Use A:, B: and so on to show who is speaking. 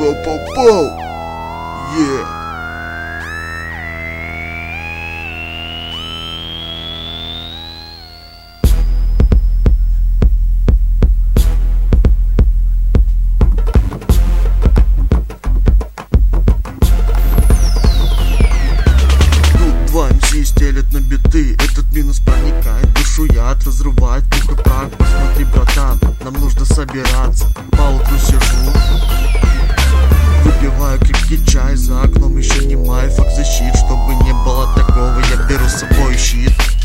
A: Поу-поу-поу. Yeah. Стелят на биты, этот минус проникает в душу, яд разрывает пух и прах. Посмотри, братан, нам нужно собираться. По утру сижу, выпиваю крепкий чай, за окном еще не май. Фак защит, чтобы не было такого, я беру с собой щит.